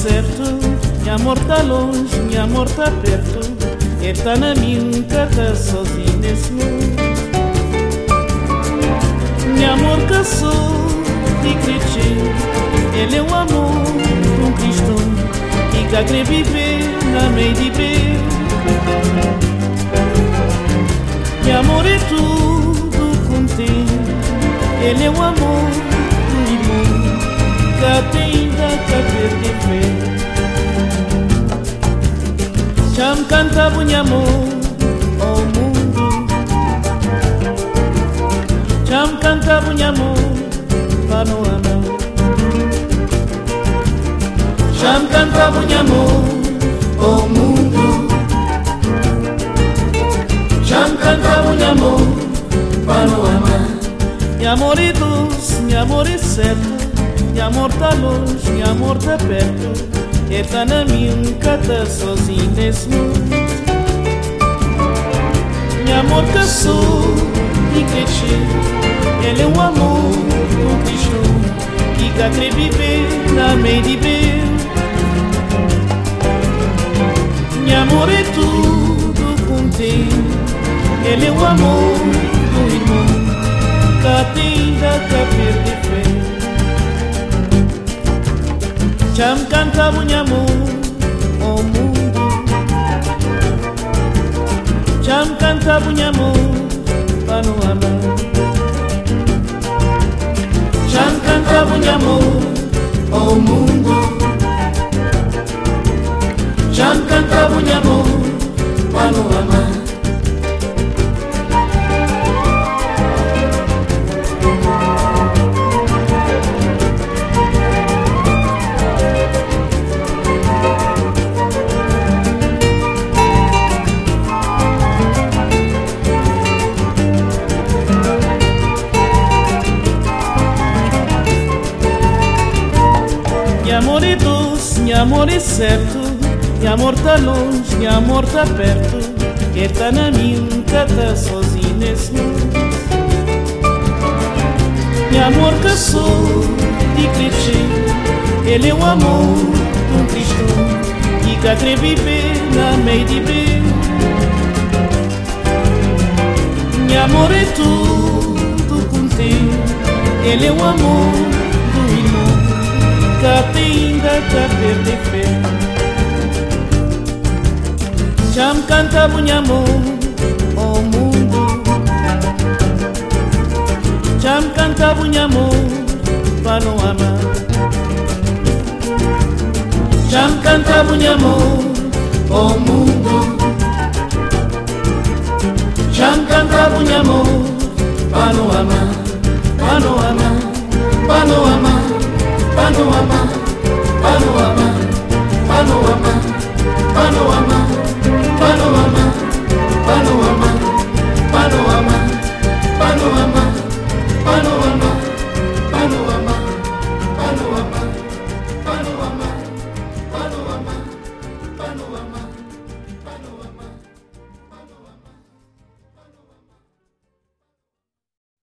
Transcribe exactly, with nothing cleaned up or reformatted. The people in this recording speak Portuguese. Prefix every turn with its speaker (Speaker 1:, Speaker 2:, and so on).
Speaker 1: certo, minha amor tá longe, minha amor tá perto. Ele tá na minha, nunca tá sozinho nesse mundo. Minha amor caçou e cresceu. Ele é um amor, um cristão que cá quer viver na meio de breu. Meu amor é tudo contém. Ele é um amor do irmão que tem da caber fé. Já me cantava o amor ao mundo. Já me cantava o amor para não amar. Já me cantava o amor ao mundo. Já me cantava o amor para não amar. Meu amor é doce, meu amor é certo. Meu amor tá longe, meu amor tá perto. Ele tá na minha, nunca tá sozinho nesse mundo. Meu amor caçou e cresceu. Ele é um amor, um cristão que cá quer viver na meio de breu. Meu amor é tudo contém. Ele é o amor do irmão que tem da caber de fé. Já me cantava o amor ao mundo. Já me cantava o amor para não amar. Já me cantava o amor ao mundo. Já me cantava o amor para não amar. Meu amor é doce, meu amor é certo. Meu amor tá longe, meu amor tá perto. Ele tá na minha, nunca tá sozinho nesse mundo. Meu amor caçou e cresceu. Ele é o amor de um cristão que cá quer viver na meio de breu. Meu amor é tudo contém. Ele é o amor do irmão que tem da caber de fé. Já me cantava o amor ao mundo. Já me cantava o amor para não amar. Já me cantava o amor ao mundo.